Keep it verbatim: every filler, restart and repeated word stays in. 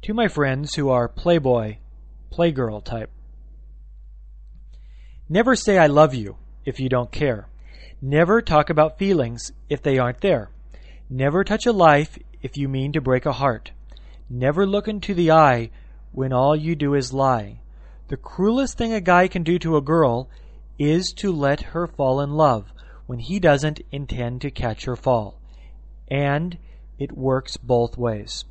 To my friends who are playboy, playgirl type. Never say I love you if you don't care. Never talk about feelings if they aren't there. Never touch a life if you mean to break a heart. Never look into the eye when all you do is lie. The cruelest thing a guy can do to a girl is to let her fall in love when he doesn't intend to catch her fall. And it works both ways.